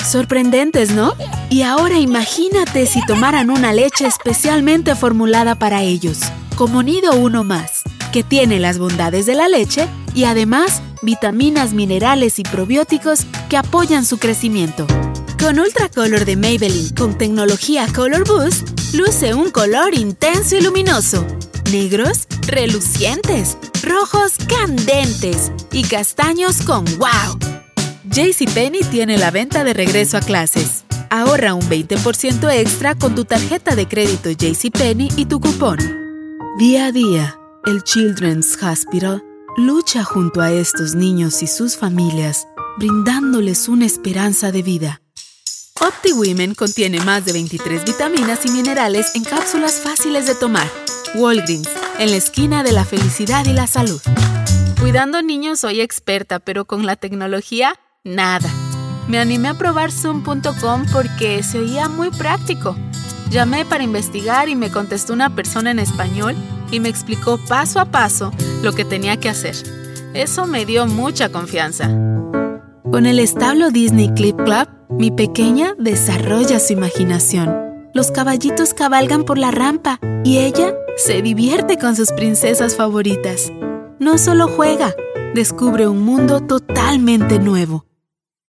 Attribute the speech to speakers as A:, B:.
A: Sorprendentes, ¿no? Y ahora imagínate si tomaran una leche especialmente formulada para ellos, como Nido Uno Más, que tiene las bondades de la leche y además vitaminas, minerales y probióticos que apoyan su crecimiento. Con Ultra Color de Maybelline con tecnología Color Boost, luce un color intenso y luminoso. Negros relucientes, rojos candentes y castaños con wow. JCPenney tiene la venta de regreso a clases. Ahorra un 20% extra con tu tarjeta de crédito JCPenney y tu cupón. Día a día, el Children's Hospital lucha junto a estos niños y sus familias, brindándoles una esperanza de vida. OptiWomen contiene más de 23 vitaminas y minerales en cápsulas fáciles de tomar. Walgreens, en la esquina de la felicidad y la salud. Cuidando niños soy experta, pero con la tecnología, nada. Me animé a probar Zoom.com porque se oía muy práctico. Llamé para investigar y me contestó una persona en español y me explicó paso a paso lo que tenía que hacer. Eso me dio mucha confianza. Con el establo Disney Clip Club, mi pequeña desarrolla su imaginación. Los caballitos cabalgan por la rampa y ella se divierte con sus princesas favoritas. No solo juega, descubre un mundo totalmente nuevo.